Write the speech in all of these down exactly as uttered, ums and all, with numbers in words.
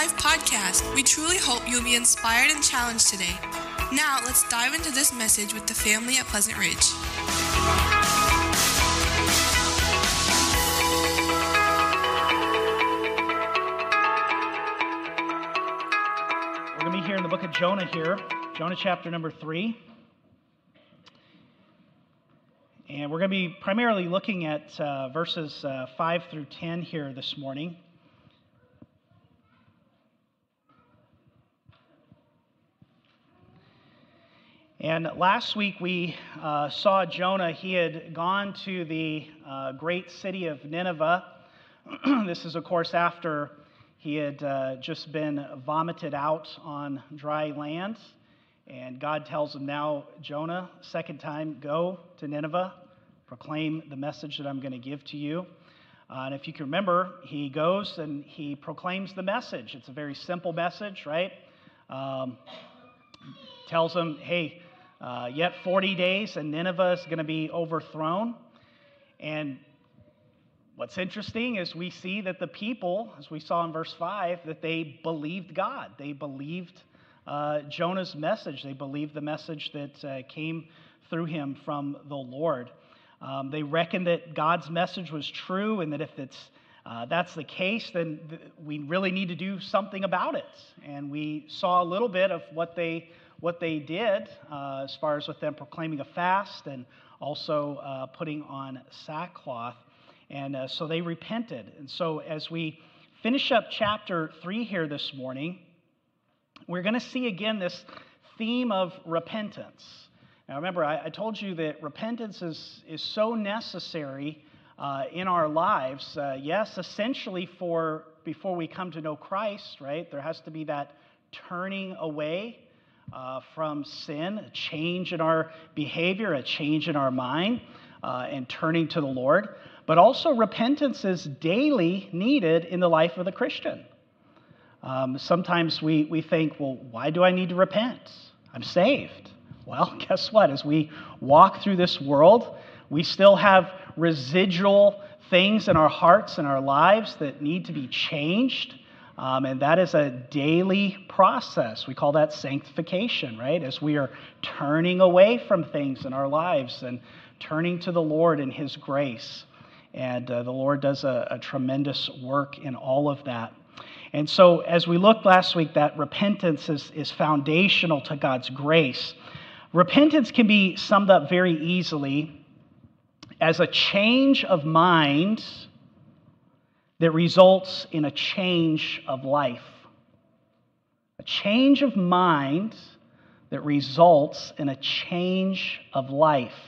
Life podcast. We truly hope you'll be inspired and challenged today. Now, let's dive into this message with the family at Pleasant Ridge. We're going to be here in the book of Jonah here, Jonah chapter number three. And we're going to be primarily looking at uh, verses uh, five through ten here this morning. And last week we uh, saw Jonah. He had gone to the uh, great city of Nineveh. This is, of course, after he had uh, just been vomited out on dry land. And God tells him now, Jonah, second time, go to Nineveh, proclaim the message that I'm going to give to you. Uh, and if you can remember, he goes and he proclaims the message. It's a very simple message, right? Um, tells them, hey, Uh, yet forty days and Nineveh is going to be overthrown. And what's interesting is we see that the people, as we saw in verse five, that they believed God. They believed uh, Jonah's message. They believed the message that uh, came through him from the Lord. Um, they reckoned that God's message was true, and that if it's uh, that's the case, then th- we really need to do something about it. And we saw a little bit of what they what they did uh, as far as with them proclaiming a fast and also uh, putting on sackcloth. And uh, so they repented. And so as we finish up chapter three here this morning, we're going to see again this theme of repentance. Now remember, I, I told you that repentance is, is so necessary uh, in our lives. Uh, yes, essentially for before we come to know Christ, right? There has to be that turning away Uh, from sin, a change in our behavior, a change in our mind, uh, and turning to the Lord. But also repentance is daily needed in the life of the Christian. Um, sometimes we, we think, well, why do I need to repent? I'm saved. Well, guess what? As we walk through this world, we still have residual things in our hearts and our lives that need to be changed. Um, and that is a daily process. We call that sanctification, right? As we are turning away from things in our lives and turning to the Lord in His grace. And uh, the Lord does a, a tremendous work in all of that. And so as we looked last week, that repentance is, is foundational to God's grace. Repentance can be summed up very easily as a change of mind that results in a change of life. A change of mind that results in a change of life.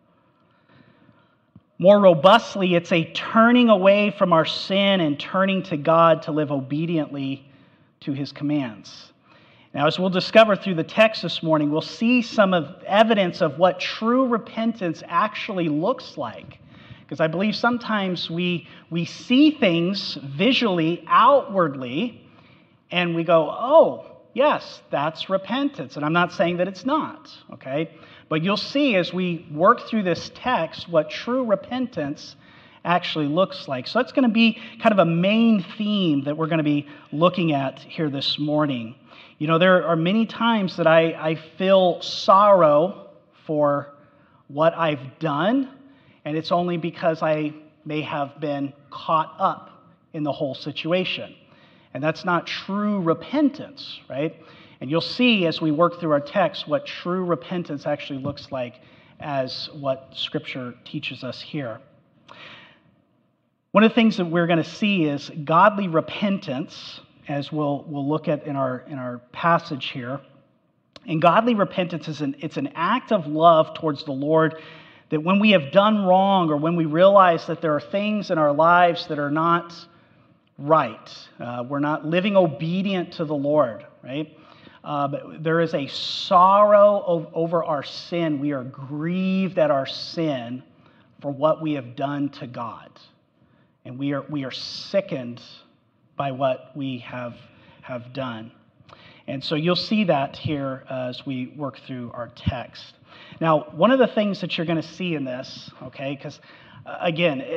More robustly, it's a turning away from our sin and turning to God to live obediently to His commands. Now, as we'll discover through the text this morning, we'll see some of evidence of what true repentance actually looks like. Because I believe sometimes we we see things visually, outwardly, and we go, oh, yes, that's repentance. And I'm not saying that it's not, okay? But you'll see as we work through this text what true repentance actually looks like. So that's going to be kind of a main theme that we're going to be looking at here this morning. You know, there are many times that I, I feel sorrow for what I've done, and it's only because I may have been caught up in the whole situation. And that's not true repentance, right? And you'll see as we work through our text what true repentance actually looks like as what Scripture teaches us here. One of the things that we're going to see is godly repentance, as we'll we'll look at in our in our passage here. And godly repentance is an it's an act of love towards the Lord, that when we have done wrong or when we realize that there are things in our lives that are not right, uh, we're not living obedient to the Lord, right? Uh, but there is a sorrow of, over our sin. We are grieved at our sin for what we have done to God. And we are we are sickened by what we have, have done. And so you'll see that here as we work through our text. Now, one of the things that you're going to see in this, okay, because uh, again, it,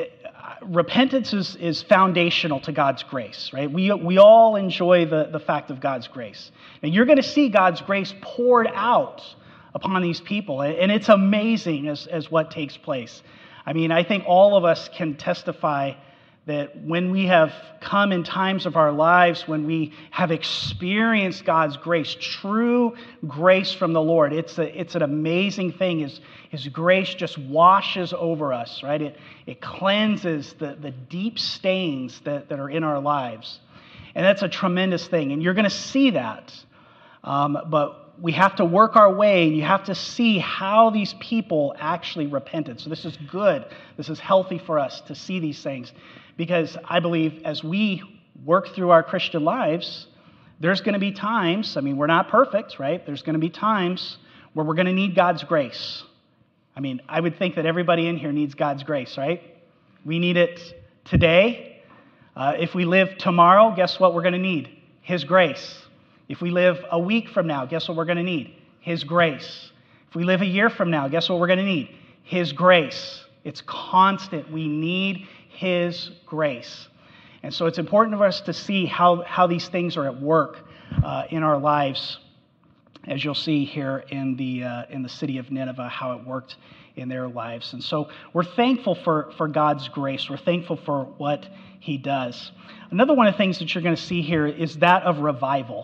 repentance is, is foundational to God's grace, right? We, we all enjoy the, the fact of God's grace. And you're going to see God's grace poured out upon these people. And it's amazing as, as what takes place. I mean, I think all of us can testify that when we have come in times of our lives, when we have experienced God's grace, true grace from the Lord, it's a, it's an amazing thing. His, his grace just washes over us, right? It, it cleanses the, the deep stains that, that are in our lives. And that's a tremendous thing. And you're going to see that. Um, but we have to work our way, and you have to see how these people actually repented. So this is good. This is healthy for us to see these things. Because I believe as we work through our Christian lives, there's going to be times, I mean, we're not perfect, right? There's going to be times where we're going to need God's grace. I mean, I would think that everybody in here needs God's grace, right? We need it today. Uh, if we live tomorrow, guess what we're going to need? His grace. If we live a week from now, guess what we're going to need? His grace. If we live a year from now, guess what we're going to need? His grace. It's constant. We need His grace. And so it's important for us to see how, how these things are at work uh, in our lives, as you'll see here in the uh, in the city of Nineveh, how it worked in their lives. And so we're thankful for, for God's grace. We're thankful for what He does. Another one of the things that you're going to see here is that of revival.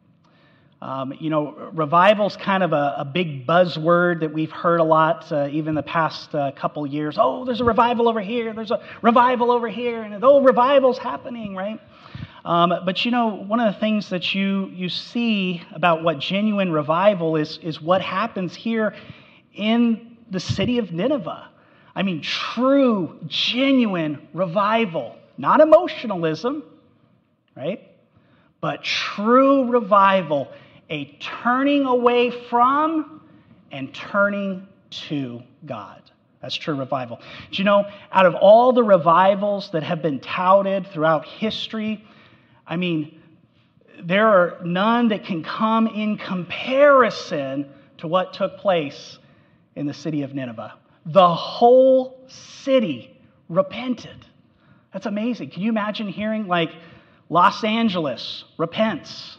Um, you know, revival's kind of a, a big buzzword that we've heard a lot, uh, even the past uh, couple years. Oh, there's a revival over here. There's a revival over here. And oh, revival's happening, right? Um, but, you know, one of the things that you you see about what genuine revival is, is what happens here in the city of Nineveh. I mean, true, genuine revival. Not emotionalism, right? But true revival. A turning away from and turning to God. That's true revival. Do you know, out of all the revivals that have been touted throughout history, I mean, there are none that can come in comparison to what took place in the city of Nineveh. The whole city repented. That's amazing. Can you imagine hearing like Los Angeles repents?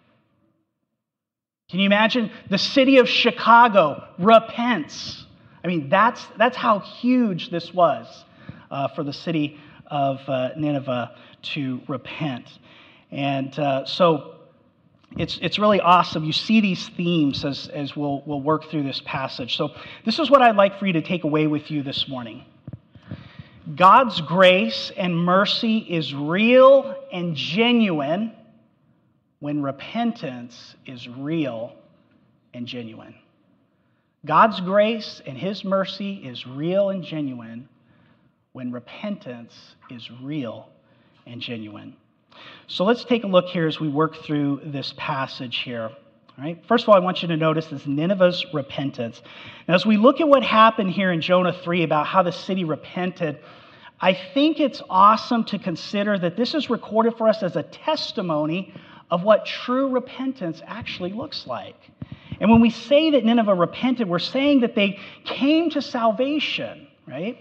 Can you imagine the city of Chicago repents? I mean, that's that's how huge this was uh, for the city of uh, Nineveh to repent. And uh, so it's it's really awesome. You see these themes as, as we'll, we'll work through this passage. So this is what I'd like for you to take away with you this morning. God's grace and mercy is real and genuine when repentance is real and genuine. God's grace and His mercy is real and genuine when repentance is real and genuine. So let's take a look here as we work through this passage here. All right. First of all, I want you to notice this Nineveh's repentance. Now, as we look at what happened here in Jonah three about how the city repented, I think it's awesome to consider that this is recorded for us as a testimony of what true repentance actually looks like. And when we say that Nineveh repented, we're saying that they came to salvation, right?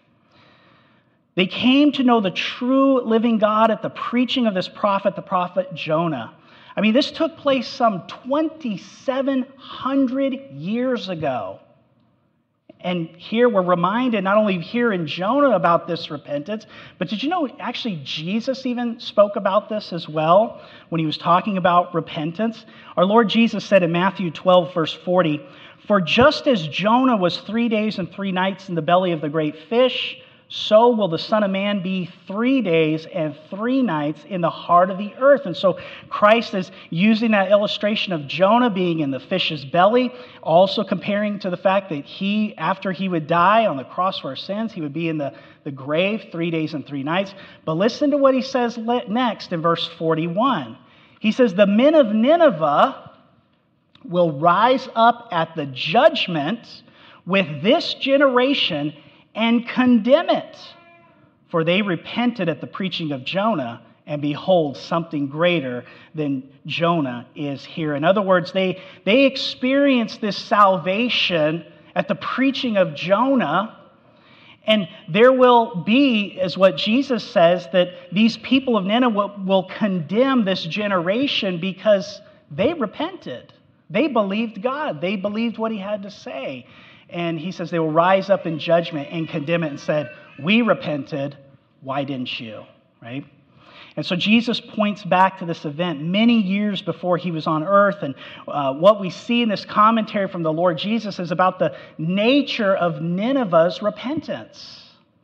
They came to know the true living God at the preaching of this prophet, the prophet Jonah. I mean, this took place some twenty-seven hundred years ago. And here we're reminded, not only here in Jonah about this repentance, but did you know actually Jesus even spoke about this as well when he was talking about repentance? Our Lord Jesus said in Matthew twelve, verse forty, "For just as Jonah was three days and three nights in the belly of the great fish, so will the Son of Man be three days and three nights in the heart of the earth." And so Christ is using that illustration of Jonah being in the fish's belly, also comparing to the fact that he, after he would die on the cross for our sins, he would be in the, the grave three days and three nights. But listen to what he says next in verse forty-one. He says, "The men of Nineveh will rise up at the judgment with this generation and condemn it. For they repented at the preaching of Jonah, and behold, something greater than Jonah is here." In other words, they, they experienced this salvation at the preaching of Jonah, And there will be, as what Jesus says, that these people of Nineveh will, will condemn this generation because they repented. They believed God. They believed what he had to say. And he says they will rise up in judgment and condemn it and said, we repented, why didn't you? Right? And so Jesus points back to this event many years before he was on earth. And uh, what we see in this commentary from the Lord Jesus is about the nature of Nineveh's repentance.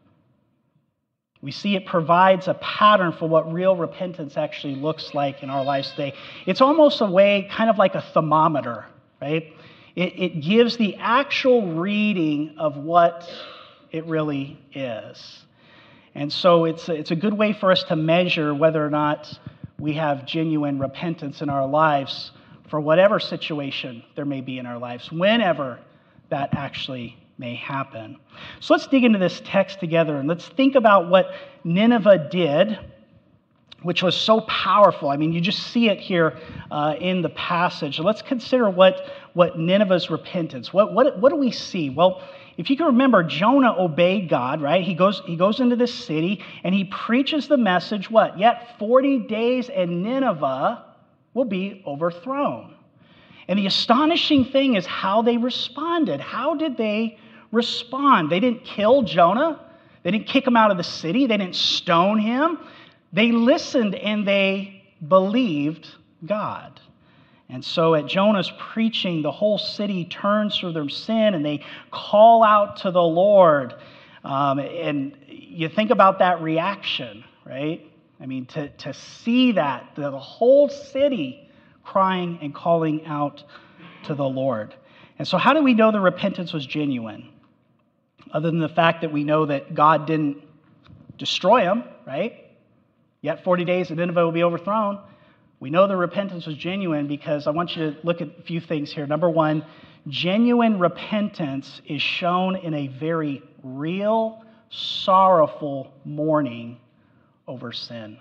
We see it provides a pattern for what real repentance actually looks like in our lives today. It's almost a way, kind of like a thermometer, right? It, it gives the actual reading of what it really is. And so it's a, it's a good way for us to measure whether or not we have genuine repentance in our lives for whatever situation there may be in our lives, whenever that actually may happen. So let's dig into this text together and let's think about what Nineveh did, which was so powerful. I mean, you just see it here uh, in the passage. Let's consider what, what Nineveh's repentance, what, what, what do we see? Well, if you can remember, Jonah obeyed God, right? He goes, he goes into this city and he preaches the message, what? Yet forty days and Nineveh will be overthrown. And the astonishing thing is how they responded. How did they respond? They didn't kill Jonah. They didn't kick him out of the city. They didn't stone him. They listened and they believed God. And so at Jonah's preaching, the whole city turns from their sin and they call out to the Lord. Um, and you think about that reaction, right? I mean, to, to see that, the whole city crying and calling out to the Lord. And so how do we know the repentance was genuine? Other than the fact that we know that God didn't destroy them, right? Yet forty days and Nineveh will be overthrown. We know the repentance was genuine because I want you to look at a few things here. Number one, genuine repentance is shown in a very real, sorrowful mourning over sin.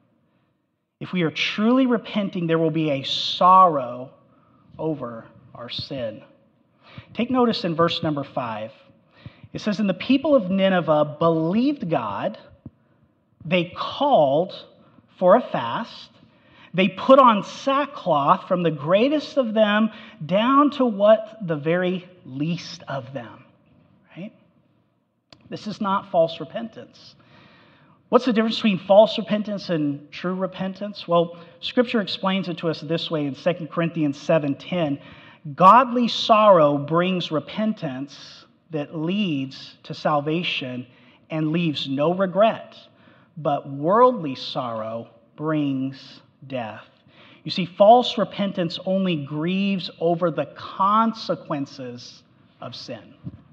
If we are truly repenting, there will be a sorrow over our sin. Take notice in verse number five. It says, and the people of Nineveh believed God. They called for a fast. They put on sackcloth from the greatest of them down to what the very least of them. Right? This is not false repentance. What's the difference between false repentance and true repentance? Well, Scripture explains it to us this way in Second Corinthians seven ten. Godly sorrow brings repentance that leads to salvation and leaves no regret, but worldly sorrow brings death. You see, false repentance only grieves over the consequences of sin.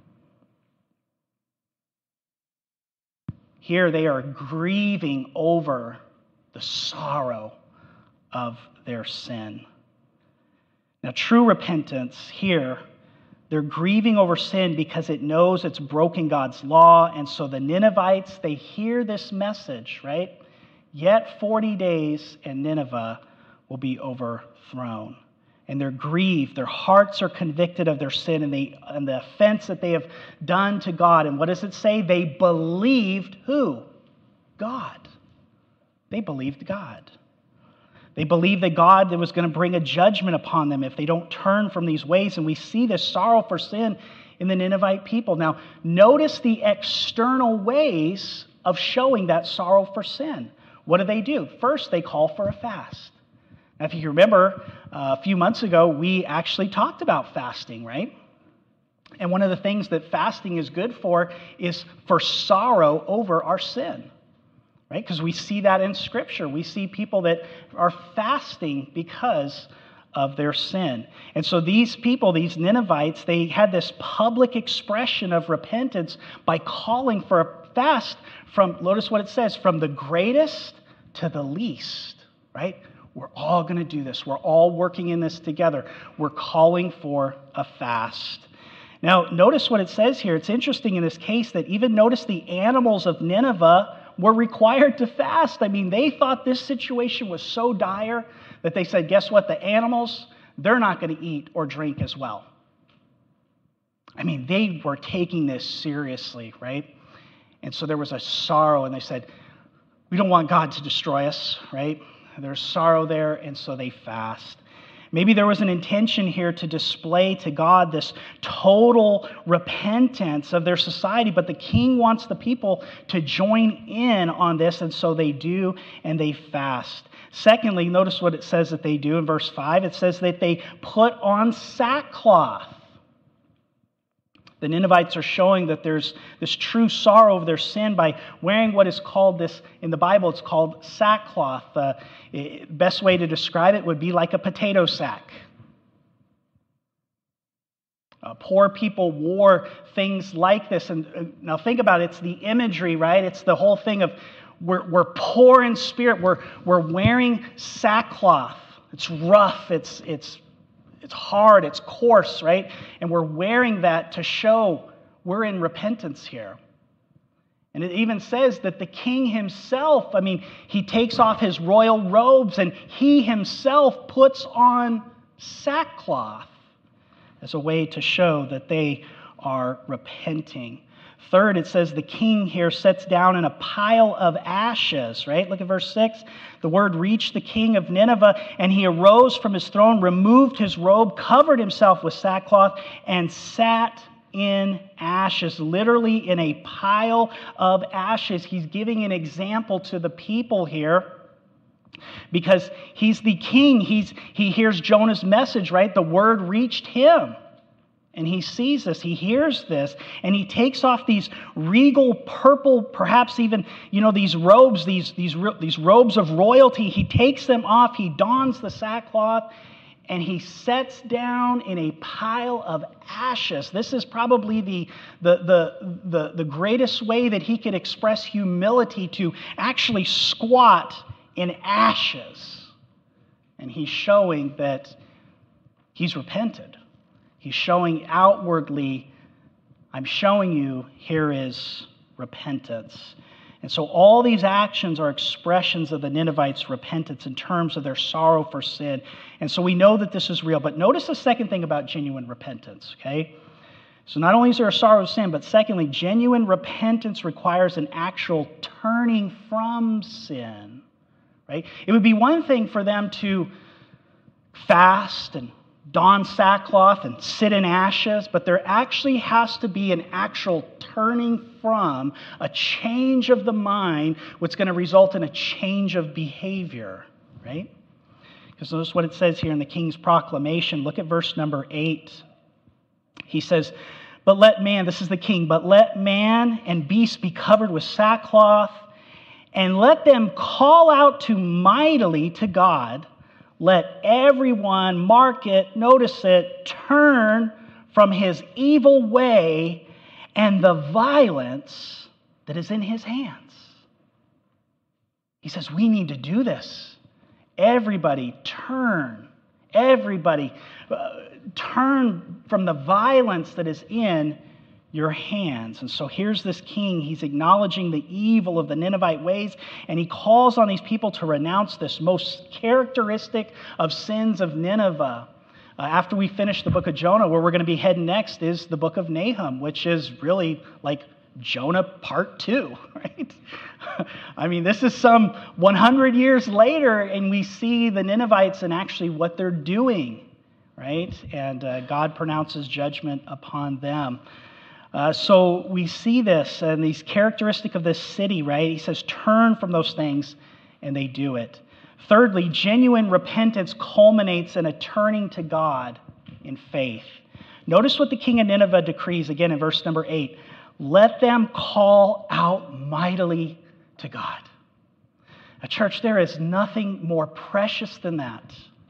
Here they are grieving over the sorrow of their sin. Now, true repentance here, they're grieving over sin because it knows it's broken God's law. And so the Ninevites, they hear this message, right? Yet forty days and Nineveh will be overthrown. And they're grieved. Their hearts are convicted of their sin and, they, and the offense that they have done to God. And what does it say? They believed who? God. They believed God. They believed that God was going to bring a judgment upon them if they don't turn from these ways. And we see this sorrow for sin in the Ninevite people. Now, notice the external ways of showing that sorrow for sin. What do they do? First, they call for a fast. Now, if you remember, uh, a few months ago, we actually talked about fasting, right? And one of the things that fasting is good for is for sorrow over our sin, right? Because we see that in Scripture. We see people that are fasting because of their sin. And so these people, these Ninevites, they had this public expression of repentance by calling for a fast from, notice what it says, from the greatest to the least, right? We're all going to do this. We're all working in this together. We're calling for a fast. Now, notice what it says here. It's interesting in this case that even notice the animals of Nineveh were required to fast. I mean, they thought this situation was so dire that they said, guess what? The animals, they're not going to eat or drink as well. I mean, they were taking this seriously, right? And so there was a sorrow, and they said, we don't want God to destroy us, right? There's sorrow there, and so they fast. Maybe there was an intention here to display to God this total repentance of their society, but the king wants the people to join in on this, and so they do, and they fast. Secondly, notice what it says that they do in verse five. It says that they put on sackcloth. The Ninevites are showing that there's this true sorrow of their sin by wearing what is called this, in the Bible, it's called sackcloth. The uh, best way to describe it would be like a potato sack. Uh, poor people wore things like this. And uh, now think about it, it's the imagery, right? It's the whole thing of we're, we're poor in spirit. We're, we're wearing sackcloth. It's rough. It's, it's It's hard, it's coarse, right? And we're wearing that to show we're in repentance here. And it even says that the king himself, I mean, he takes off his royal robes and he himself puts on sackcloth as a way to show that they are repenting. Third, it says the king here sits down in a pile of ashes, right? Look at verse six. The word reached the king of Nineveh, and he arose from his throne, removed his robe, covered himself with sackcloth, and sat in ashes, literally in a pile of ashes. He's giving an example to the people here because he's the king. He's, he hears Jonah's message, right? The word reached him. And he sees this, he hears this, and he takes off these regal purple, perhaps even, you know, these robes, these, these, these robes of royalty. He takes them off, he dons the sackcloth, and he sets down in a pile of ashes. This is probably the, the, the, the, the greatest way that he could express humility, to actually squat in ashes. And he's showing that he's repented. He's showing outwardly, I'm showing you, here is repentance. And so all these actions are expressions of the Ninevites' repentance in terms of their sorrow for sin. And so we know that this is real. But notice the second thing about genuine repentance, okay? So not only is there a sorrow of sin, but secondly, genuine repentance requires an actual turning from sin, right? It would be one thing for them to fast and don sackcloth and sit in ashes, but there actually has to be an actual turning from, a change of the mind, what's going to result in a change of behavior, right? Because notice what it says here in the king's proclamation. Look at verse number eight. He says, but let man, this is the king, but let man and beast be covered with sackcloth, and let them call out to mightily to God. Let everyone, mark it, notice it, turn from his evil way and the violence that is in his hands. He says, we need to do this. Everybody turn. Everybody uh, turn from the violence that is in your hands. And so here's this king. He's acknowledging the evil of the Ninevite ways, and he calls on these people to renounce this most characteristic of sins of Nineveh. Uh, after we finish the book of Jonah, where we're going to be heading next is the book of Nahum, which is really like Jonah part two, right? I mean, this is some one hundred years later, and we see the Ninevites and actually what they're doing, right? And uh, God pronounces judgment upon them. Uh, so we see this, and these characteristic of this city, right? He says, turn from those things, and they do it. Thirdly, genuine repentance culminates in a turning to God in faith. Notice what the king of Nineveh decrees, again in verse number eight. Let them call out mightily to God. Now, church, there is nothing more precious than that.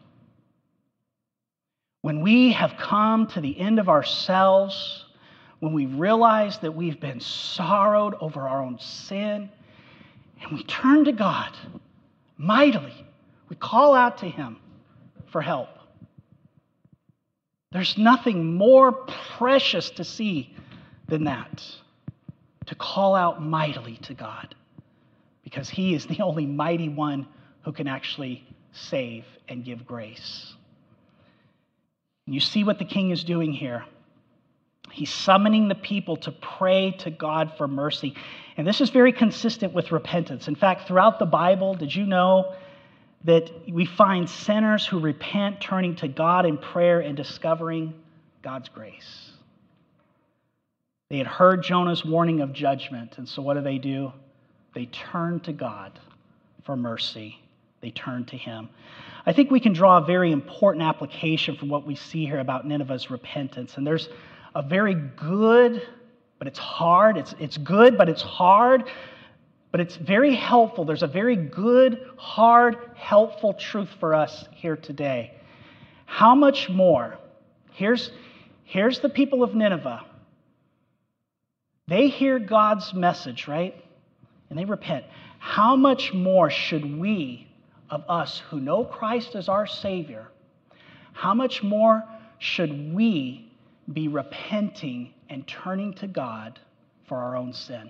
When we have come to the end of ourselves, when we realize that we've been sorrowed over our own sin, and we turn to God mightily, we call out to him for help. There's nothing more precious to see than that, to call out mightily to God, because he is the only mighty one who can actually save and give grace. You see what the king is doing here. He's summoning the people to pray to God for mercy. And this is very consistent with repentance. In fact, throughout the Bible, did you know that we find sinners who repent, turning to God in prayer and discovering God's grace? They had heard Jonah's warning of judgment, and so what do they do? They turn to God for mercy. They turn to Him. I think we can draw a very important application from what we see here about Nineveh's repentance. And there's a very good, but it's hard. It's, it's good, but it's hard. But it's very helpful. There's a very good, hard, helpful truth for us here today. How much more? Here's, here's the people of Nineveh. They hear God's message, right? And they repent. How much more should we, of us who know Christ as our Savior, how much more should we be repenting and turning to God for our own sin?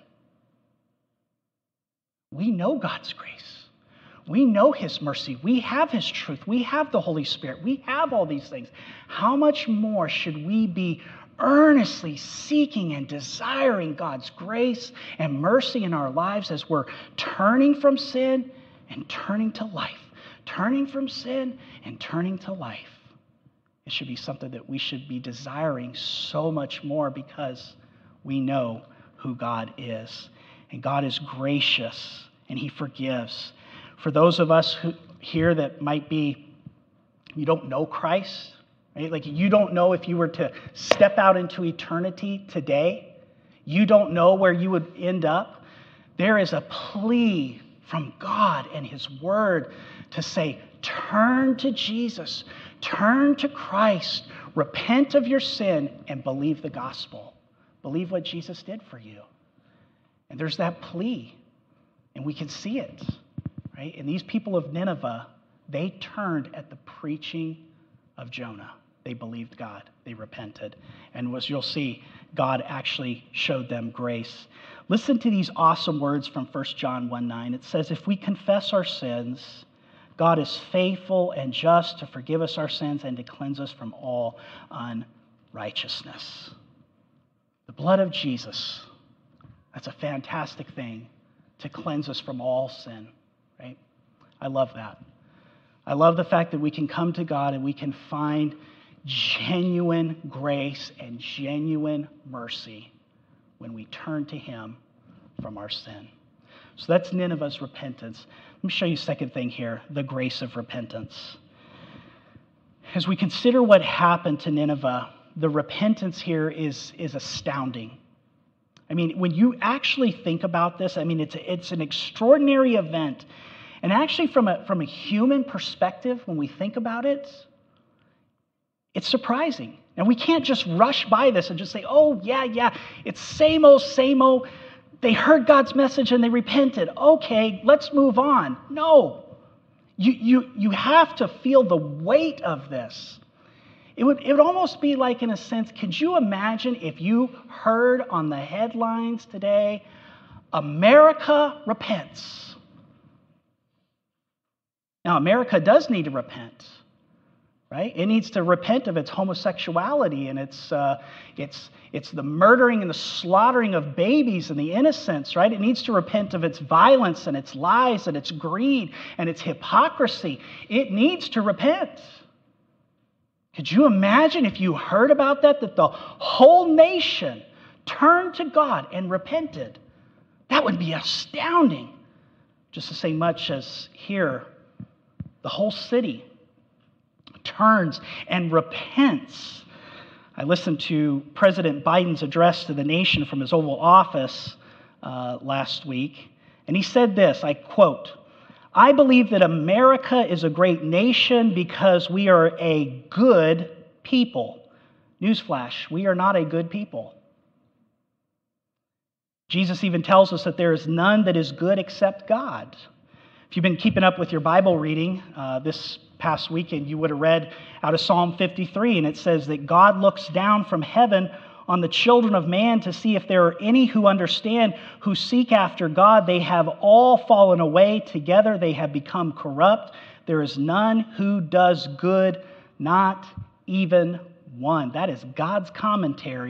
We know God's grace. We know His mercy. We have His truth. We have the Holy Spirit. We have all these things. How much more should we be earnestly seeking and desiring God's grace and mercy in our lives as we're turning from sin and turning to life? Turning from sin and turning to life. It should be something that we should be desiring so much more because we know who God is. And God is gracious and He forgives. For those of us who here that might be, you don't know Christ, right? Like you don't know if you were to step out into eternity today, you don't know where you would end up. There is a plea from God and His Word to say, turn to Jesus, turn to Christ, repent of your sin, and believe the gospel. Believe what Jesus did for you. And there's that plea, and we can see it, right? And these people of Nineveh, they turned at the preaching of Jonah. They believed God. They repented. And as you'll see, God actually showed them grace. Listen to these awesome words from First John one nine. It says, if we confess our sins, God is faithful and just to forgive us our sins and to cleanse us from all unrighteousness. The blood of Jesus, that's a fantastic thing to cleanse us from all sin, right? I love that. I love the fact that we can come to God and we can find genuine grace and genuine mercy when we turn to Him from our sin. So that's Nineveh's repentance. Let me show you a second thing here, the grace of repentance. As we consider what happened to Nineveh, the repentance here is, is astounding. I mean, when you actually think about this, I mean, it's, it's an extraordinary event. And actually, from a, from a human perspective, when we think about it, it's surprising. And we can't just rush by this and just say, oh, yeah, yeah, it's same old, same old. They heard God's message and they repented. Okay, let's move on. No. You, you, you have to feel the weight of this. It would, it would almost be like, in a sense, could you imagine if you heard on the headlines today, America repents? Now, America does need to repent, right? It needs to repent of its homosexuality and its, uh, its, it's the murdering and the slaughtering of babies and the innocents, right? It needs to repent of its violence and its lies and its greed and its hypocrisy. It needs to repent. Could you imagine if you heard about that, that the whole nation turned to God and repented? That would be astounding. Just to say much as here, the whole city turns and repents. I listened to President Biden's address to the nation from his Oval Office uh, last week, and he said this, I quote, I believe that America is a great nation because we are a good people. Newsflash, we are not a good people. Jesus even tells us that there is none that is good except God. If you've been keeping up with your Bible reading uh, this past weekend, you would have read out of Psalm fifty-three, and it says that God looks down from heaven on the children of man to see if there are any who understand, who seek after God. They have all fallen away together. They have become corrupt. There is none who does good, not even one. That is God's commentary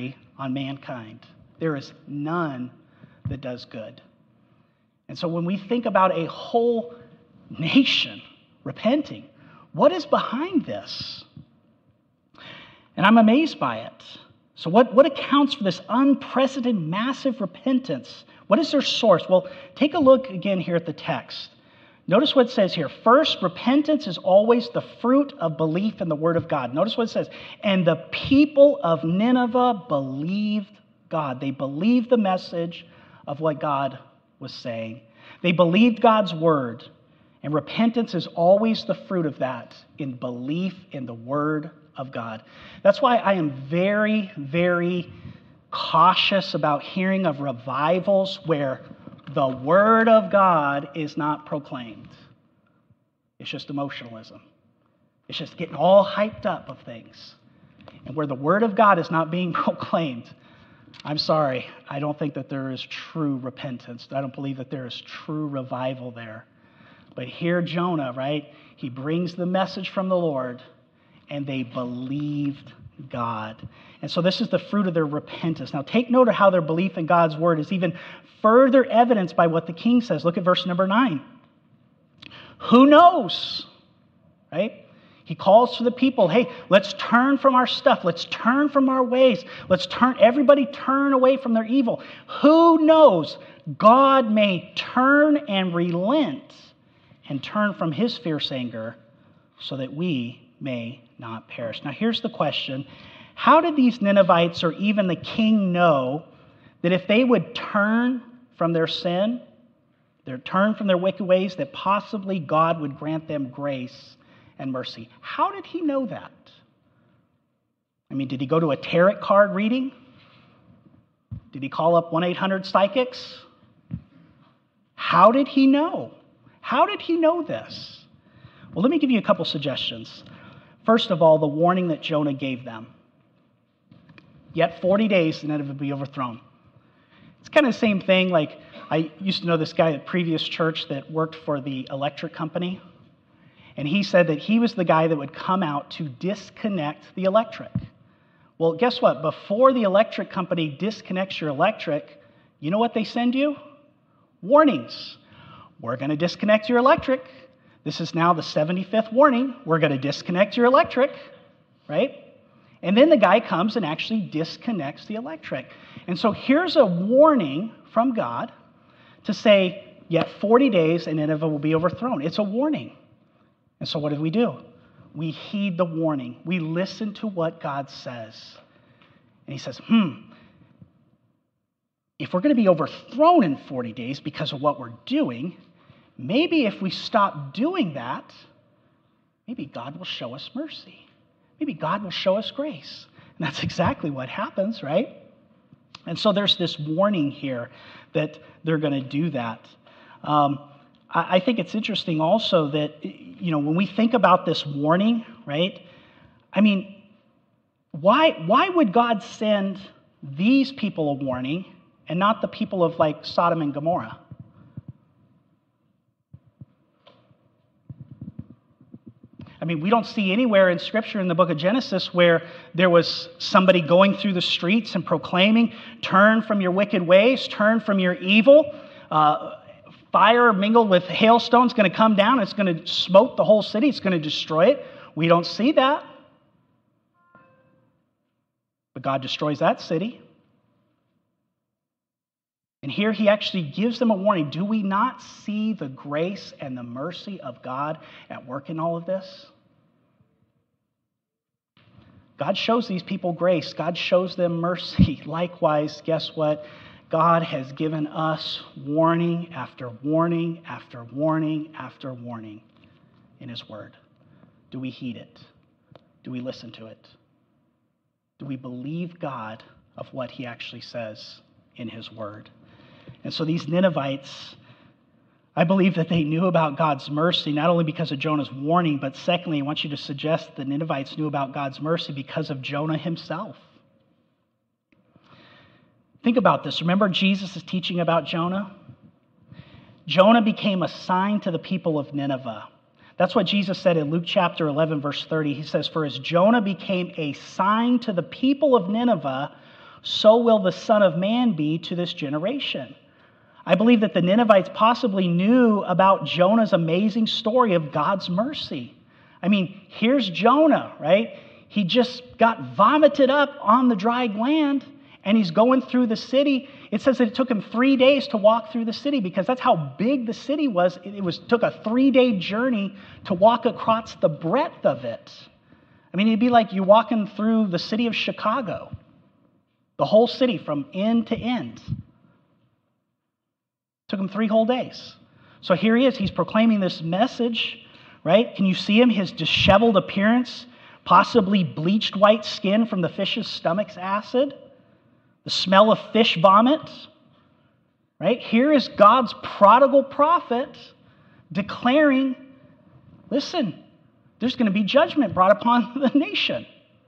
on mankind. There is none that does good. And so when we think about a whole nation repenting, what is behind this? And I'm amazed by it. So what, what accounts for this unprecedented, massive repentance? What is their source? Well, take a look again here at the text. Notice what it says here. First, repentance is always the fruit of belief in the word of God. Notice what it says. And the people of Nineveh believed God. They believed the message of what God was saying. They believed God's word. And repentance is always the fruit of that, in belief in the word of God. That's why I am very, very cautious about hearing of revivals where the word of God is not proclaimed. It's just emotionalism. It's just getting all hyped up of things. And where the word of God is not being proclaimed, I'm sorry, I don't think that there is true repentance. I don't believe that there is true revival there. But here Jonah, right, he brings the message from the Lord, and they believed God. And so this is the fruit of their repentance. Now take note of how their belief in God's word is even further evidenced by what the king says. Look at verse number nine. Who knows? Right? He calls to the people, hey, let's turn from our stuff. Let's turn from our ways. Let's turn, everybody turn away from their evil. Who knows? God may turn and relent and turn from his fierce anger so that we may not perish. Now here's the question. How did these Ninevites or even the king know that if they would turn from their sin, their turn from their wicked ways, that possibly God would grant them grace and mercy? How did he know that? I mean, did he go to a tarot card reading? Did he call up one eight hundred psychics? How did he know? How did he know this? Well, let me give you a couple suggestions. First of all, the warning that Jonah gave them. Yet forty days and then it would be overthrown. It's kind of the same thing. Like, I used to know this guy at previous church that worked for the electric company. And he said that he was the guy that would come out to disconnect the electric. Well, guess what? Before the electric company disconnects your electric, you know what they send you? Warnings. We're going to disconnect your electric. This is now the seventy-fifth warning. We're going to disconnect your electric, right? And then the guy comes and actually disconnects the electric. And so here's a warning from God to say, yet forty days and Nineveh will be overthrown. It's a warning. And so what do we do? We heed the warning. We listen to what God says. And he says, hmm, if we're going to be overthrown in forty days because of what we're doing, maybe if we stop doing that, maybe God will show us mercy. Maybe God will show us grace. And that's exactly what happens, right? And so there's this warning here that they're going to do that. Um, I, I think it's interesting also that, you know, when we think about this warning, right? I mean, why, why would God send these people a warning and not the people of like Sodom and Gomorrah? I mean, we don't see anywhere in Scripture in the book of Genesis where there was somebody going through the streets and proclaiming, turn from your wicked ways, turn from your evil. Uh, fire mingled with hailstones is going to come down. It's going to smoke the whole city. It's going to destroy it. We don't see that. But God destroys that city. And here he actually gives them a warning. Do we not see the grace and the mercy of God at work in all of this? God shows these people grace. God shows them mercy. Likewise, guess what? God has given us warning after warning after warning after warning in his word. Do we heed it? Do we listen to it? Do we believe God of what he actually says in his word? And so these Ninevites, I believe that they knew about God's mercy, not only because of Jonah's warning, but secondly, I want you to suggest the Ninevites knew about God's mercy because of Jonah himself. Think about this. Remember Jesus is teaching about Jonah? Jonah became a sign to the people of Nineveh. That's what Jesus said in Luke chapter eleven, verse thirty. He says, for as Jonah became a sign to the people of Nineveh, so will the Son of Man be to this generation. I believe that the Ninevites possibly knew about Jonah's amazing story of God's mercy. I mean, here's Jonah, right? He just got vomited up on the dry land, and he's going through the city. It says that it took him three days to walk through the city because that's how big the city was. It was took a three-day journey to walk across the breadth of it. I mean, it'd be like you walking through the city of Chicago, the whole city from end to end. Took him three whole days. So here he is. He's proclaiming this message, right? Can you see him? His disheveled appearance, possibly bleached white skin from the fish's stomach's acid, the smell of fish vomit, right? Here is God's prodigal prophet declaring, listen, there's going to be judgment brought upon the nation.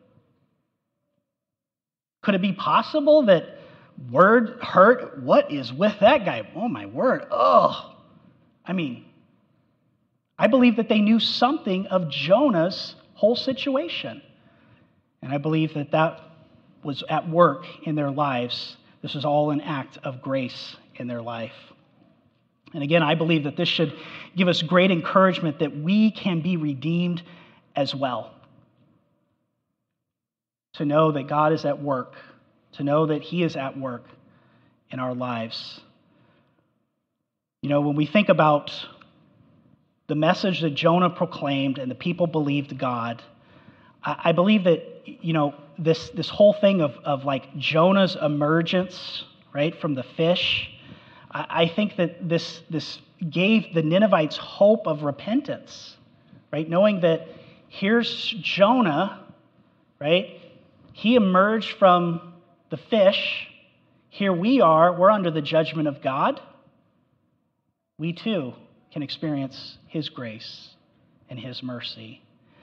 Could it be possible that word hurt? What is with that guy? Oh, my word. Oh, I mean, I believe that they knew something of Jonah's whole situation. And I believe that that was at work in their lives. This is all an act of grace in their life. And again, I believe that this should give us great encouragement that we can be redeemed as well. To know that God is at work, to know that He is at work in our lives. You know, when we think about the message that Jonah proclaimed and the people believed God, I, I believe that, you know, this, this whole thing of, of like Jonah's emergence, right, from the fish, I, I think that this, this gave the Ninevites hope of repentance, right? Knowing that here's Jonah, right? He emerged from the fish. Here we are. We're under the judgment of God. We too can experience His grace and His mercy.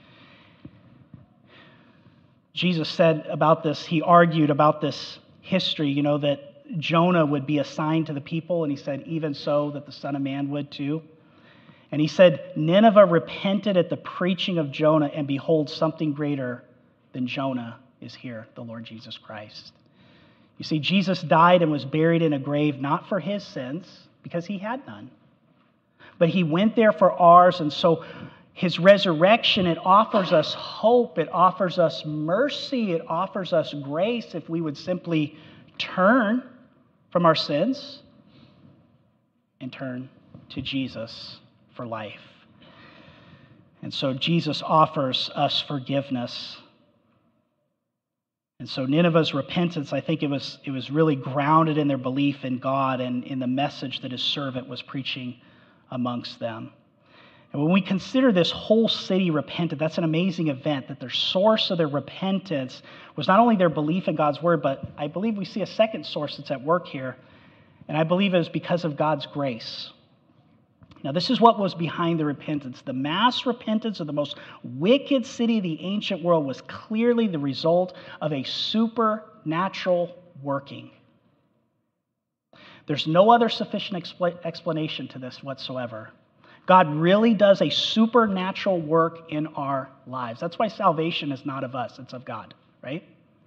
Jesus said about this, He argued about this history, you know, that Jonah would be assigned to the people, and He said, even so, that the Son of Man would too. And He said, Nineveh repented at the preaching of Jonah, and behold, something greater than Jonah is here, the Lord Jesus Christ. You see, Jesus died and was buried in a grave, not for His sins, because He had none, but He went there for ours, and so His resurrection, it offers us hope, it offers us mercy, it offers us grace if we would simply turn from our sins and turn to Jesus for life. And so Jesus offers us forgiveness. And so Nineveh's repentance, I think it was, it was really grounded in their belief in God and in the message that His servant was preaching amongst them. And when we consider this whole city repented, that's an amazing event, that their source of their repentance was not only their belief in God's word, but I believe we see a second source that's at work here, and I believe it was because of God's grace. Now, this is what was behind the repentance. The mass repentance of the most wicked city of the ancient world was clearly the result of a supernatural working. There's no other sufficient expl- explanation to this whatsoever. God really does a supernatural work in our lives. That's why salvation is not of us, it's of God, right?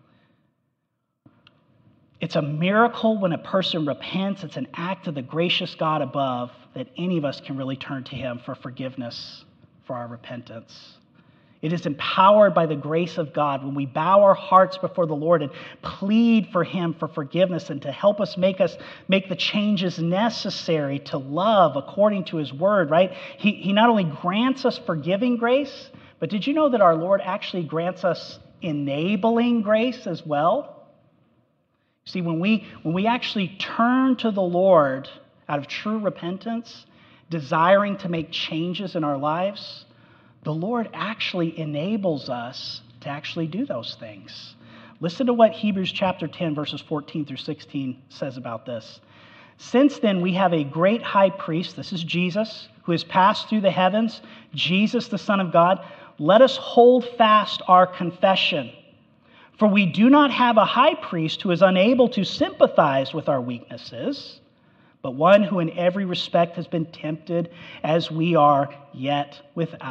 It's a miracle when a person repents. It's an act of the gracious God above that any of us can really turn to Him for forgiveness for our repentance. It is empowered by the grace of God when we bow our hearts before the Lord and plead for Him for forgiveness and to help us make us make the changes necessary to love according to His word, right? He, he not only grants us forgiving grace, but did you know that our Lord actually grants us enabling grace as well? See, when we when we actually turn to the Lord out of true repentance, desiring to make changes in our lives, the Lord actually enables us to actually do those things. Listen to what Hebrews chapter ten, verses fourteen through sixteen says about this. Since then we have a great high priest, this is Jesus, who has passed through the heavens, Jesus the Son of God. Let us hold fast our confession. For we do not have a high priest who is unable to sympathize with our weaknesses, but one who in every respect has been tempted as we are, yet without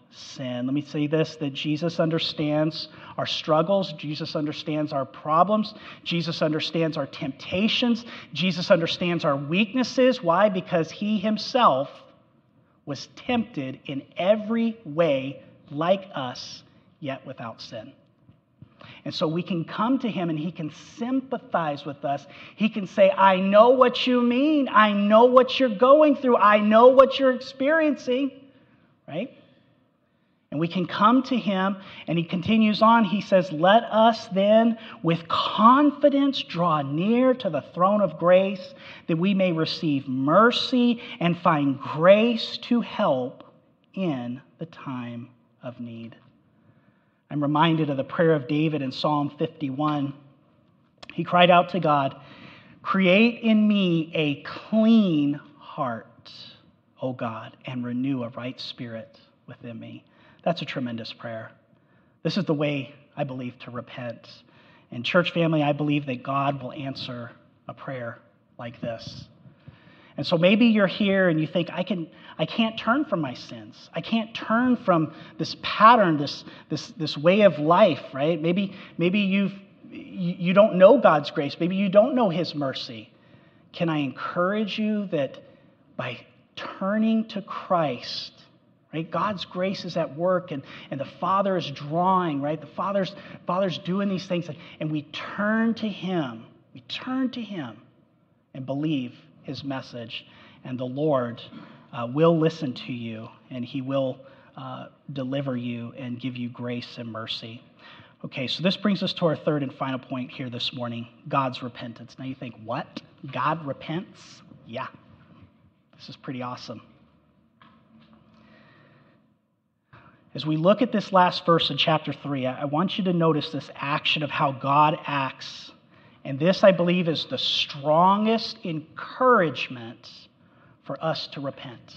sin. Let me say this, that Jesus understands our struggles. Jesus understands our problems. Jesus understands our temptations. Jesus understands our weaknesses. Why? Because he himself was tempted in every way like us, yet without sin. And so we can come to him and he can sympathize with us. He can say, I know what you mean. I know what you're going through. I know what you're experiencing. Right? And we can come to him, and he continues on. He says, let us then with confidence draw near to the throne of grace, that we may receive mercy and find grace to help in the time of need. I'm reminded of the prayer of David in Psalm fifty-one. He cried out to God, create in me a clean heart, O God, and renew a right spirit within me. That's a tremendous prayer. This is the way, I believe, to repent. And church family, I believe that God will answer a prayer like this. And so maybe you're here and you think, I can, I can't turn from my sins. I can't turn from this pattern, this, this, this way of life, right? Maybe, maybe you've, you don't know God's grace. Maybe you don't know his mercy. Can I encourage you that by turning to Christ, right? God's grace is at work, and, and the Father is drawing, right? The Father's, Father's doing these things, and, and we turn to him. We turn to him and believe his message, and the Lord uh, will listen to you, and he will uh, deliver you and give you grace and mercy. Okay, so this brings us to our third and final point here this morning, God's repentance. Now you think, what? God repents? Yeah. This is pretty awesome. As we look at this last verse in chapter three, I want you to notice this action of how God acts. And this, I believe, is the strongest encouragement for us to repent.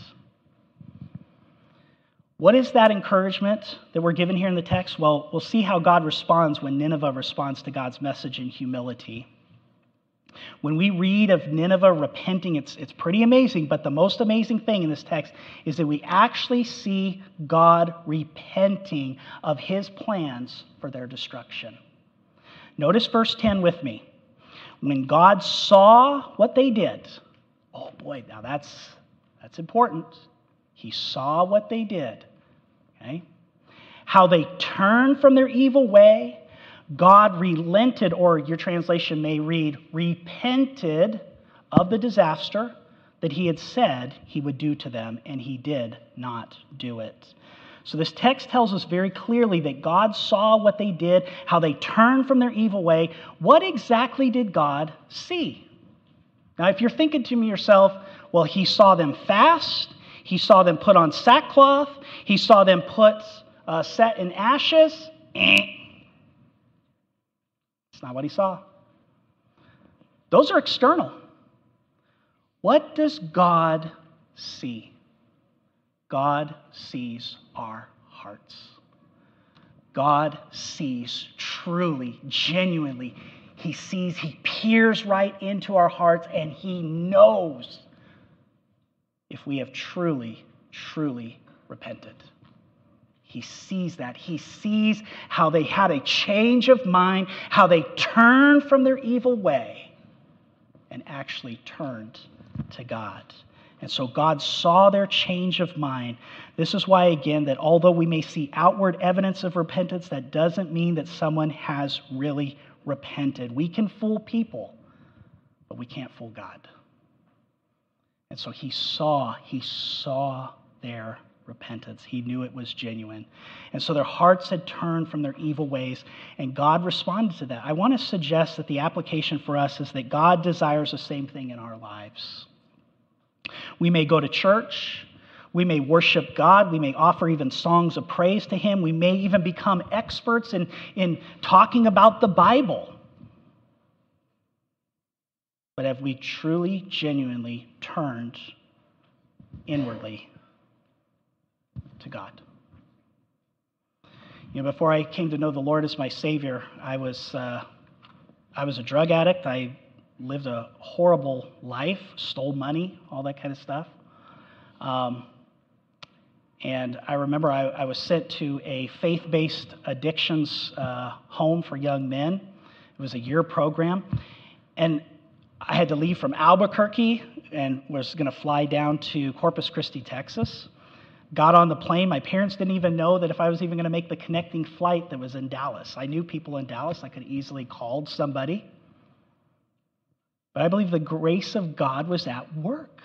What is that encouragement that we're given here in the text? Well, we'll see how God responds when Nineveh responds to God's message in humility. When we read of Nineveh repenting, it's, it's pretty amazing, but the most amazing thing in this text is that we actually see God repenting of his plans for their destruction. Notice verse ten with me. When God saw what they did, oh boy, now that's, that's important. He saw what they did, okay? How they turned from their evil way, God relented, or your translation may read, repented of the disaster that he had said he would do to them, and he did not do it. So this text tells us very clearly that God saw what they did, how they turned from their evil way. What exactly did God see? Now, if you're thinking to yourself, well, he saw them fast, he saw them put on sackcloth, he saw them put uh, set in ashes, eh. It's not what he saw. Those are external. What does God see? God sees our hearts. God sees truly, genuinely. He sees, he peers right into our hearts, and he knows if we have truly, truly repented. He sees that. He sees how they had a change of mind, how they turned from their evil way and actually turned to God. And so God saw their change of mind. This is why, again, that although we may see outward evidence of repentance, that doesn't mean that someone has really repented. We can fool people, but we can't fool God. And so he saw, he saw their repentance. He knew it was genuine. And so their hearts had turned from their evil ways, and God responded to that. I want to suggest that the application for us is that God desires the same thing in our lives. We may go to church, we may worship God, we may offer even songs of praise to him, we may even become experts in, in talking about the Bible. But have we truly, genuinely turned inwardly to God? You know, before I came to know the Lord as my Savior, I was uh, I was a drug addict. I lived a horrible life, stole money, all that kind of stuff. Um, And I remember I, I was sent to a faith-based addictions uh, home for young men. It was a year program. And I had to leave from Albuquerque and was going to fly down to Corpus Christi, Texas. Got on the plane. My parents didn't even know that if I was even going to make the connecting flight that was in Dallas. I knew people in Dallas. I could easily called somebody. But I believe the grace of God was at work.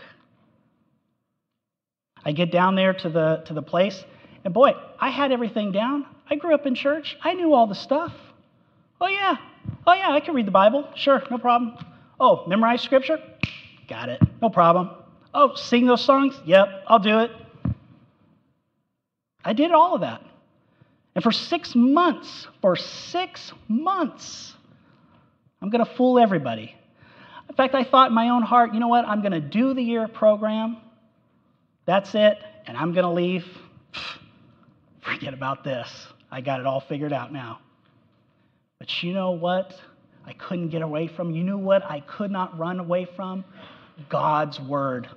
I get down there to the to the place, and boy, I had everything down. I grew up in church. I knew all the stuff. Oh yeah, oh yeah, I can read the Bible. Sure, no problem. Oh, memorize scripture? Got it, no problem. Oh, sing those songs? Yep, I'll do it. I did all of that. And for six months, for six months, I'm going to fool everybody. In fact, I thought in my own heart, you know what? I'm going to do the year program. That's it, and I'm going to leave. Forget about this. I got it all figured out now. But you know what I couldn't get away from? You know what I could not run away from? God's Word.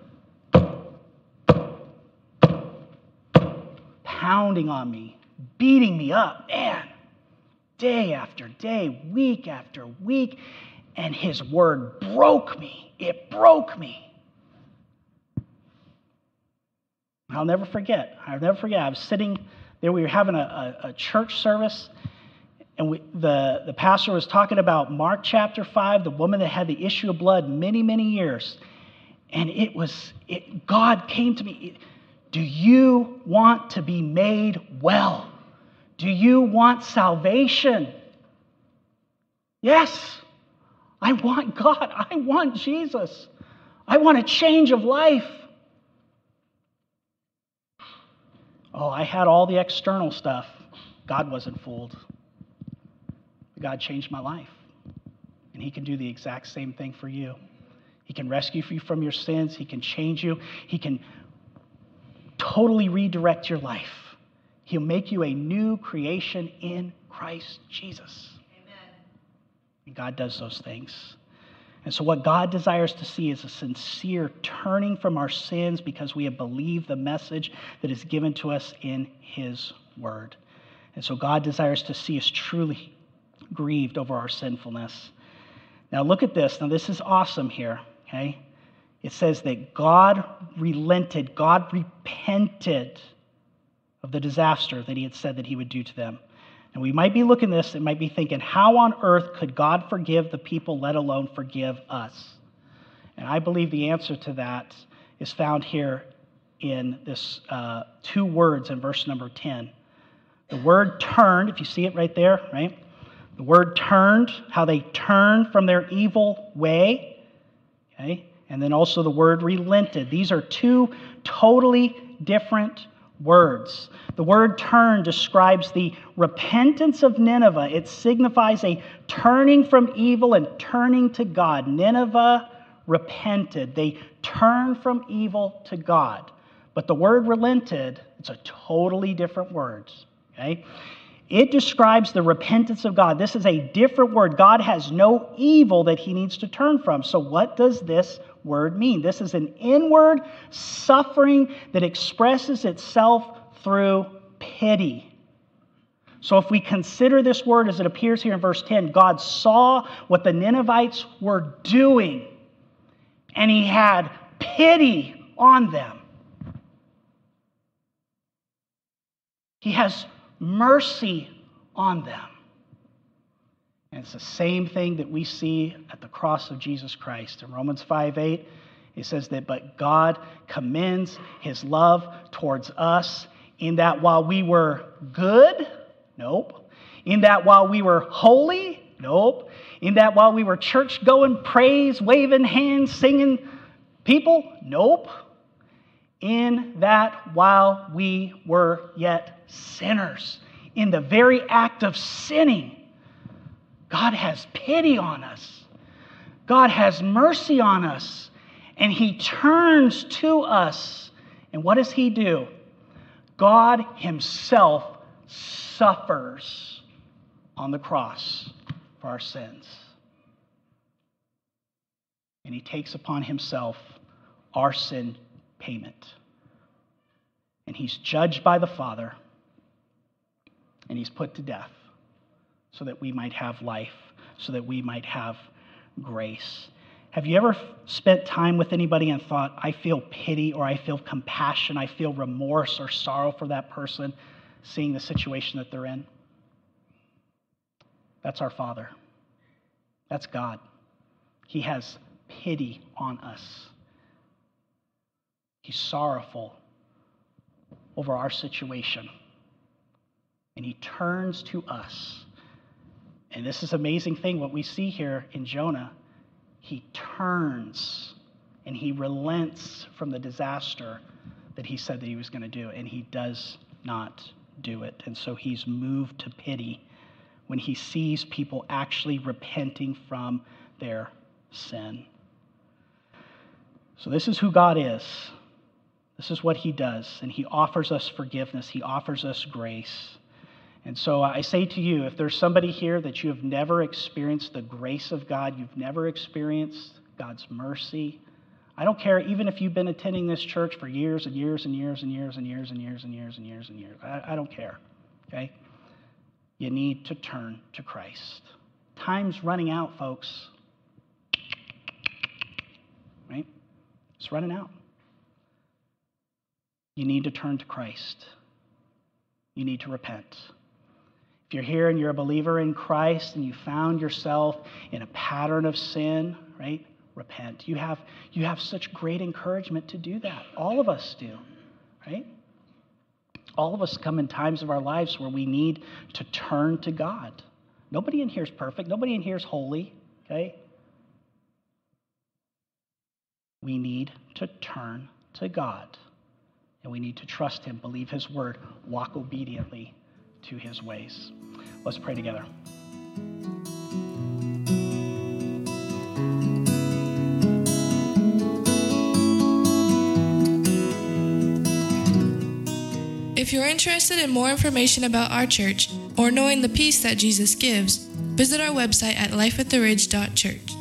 Pounding on me, beating me up, man, day after day, week after week, and His Word broke me. It broke me. I'll never forget. I'll never forget. I was sitting there. We were having a, a, a church service, and we, the, the pastor was talking about Mark chapter five, the woman that had the issue of blood many, many years. And it was, it, God came to me. Do you want to be made well? Do you want salvation? Yes. I want God. I want Jesus. I want a change of life. Oh, I had all the external stuff. God wasn't fooled. God changed my life. And He can do the exact same thing for you. He can rescue you from your sins. He can change you. He can totally redirect your life. He'll make you a new creation in Christ Jesus. Amen. And God does those things. And so what God desires to see is a sincere turning from our sins because we have believed the message that is given to us in His Word. And so God desires to see us truly grieved over our sinfulness. Now look at this. Now this is awesome here, okay? It says that God relented, God repented of the disaster that He had said that He would do to them. And we might be looking at this and might be thinking, how on earth could God forgive the people, let alone forgive us? And I believe the answer to that is found here in this uh, two words in verse number ten. The word turned, if you see it right there, right? The word turned, how they turned from their evil way, okay? And then also the word relented. These are two totally different words. The word turn describes the repentance of Nineveh. It signifies a turning from evil and turning to God. Nineveh repented. They turned from evil to God. But the word relented, it's a totally different word. Okay? It describes the repentance of God. This is a different word. God has no evil that He needs to turn from. So what does this word mean? This is an inward suffering that expresses itself through pity. So if we consider this word as it appears here in verse ten, God saw what the Ninevites were doing, and He had pity on them. He has mercy on them. And it's the same thing that we see at the cross of Jesus Christ. In Romans five eight, it says that, but God commends His love towards us in that while we were good, nope. In that while we were holy, nope. In that while we were church-going, praise, waving hands, singing people, nope. In that while we were yet sinners, in the very act of sinning, God has pity on us. God has mercy on us. And He turns to us. And what does He do? God Himself suffers on the cross for our sins. And He takes upon Himself our sin payment. and he's judged by the Father, and he's put to death so that we might have life, so that we might have grace. Have you ever spent time with anybody and thought, I feel pity or I feel compassion, I feel remorse or sorrow for that person, seeing the situation that they're in? That's our Father. That's God. He has pity on us. He's sorrowful over our situation. And he turns to us. And this is an amazing thing, what we see here in Jonah. He turns and he relents from the disaster that he said that he was going to do. And he does not do it. And so he's moved to pity when he sees people actually repenting from their sin. So this is who God is. This is what he does. And he offers us forgiveness. He offers us grace. And so I say to you, if there's somebody here that you have never experienced the grace of God, you've never experienced God's mercy, I don't care even if you've been attending this church for years and years and years and years and years and years and years and years and years. I, I don't care, okay? You need to turn to Christ. Time's running out, folks. Right? It's running out. You need to turn to Christ. You need to repent. If you're here and you're a believer in Christ and you found yourself in a pattern of sin, right? Repent. You have, you have such great encouragement to do that. All of us do, right? All of us come in times of our lives where we need to turn to God. Nobody in here is perfect. Nobody in here is holy, okay? We need to turn to God. And we need to trust him, believe his word, walk obediently to his ways. Let's pray together. If you're interested in more information about our church or knowing the peace that Jesus gives, visit our website at life at the ridge dot church.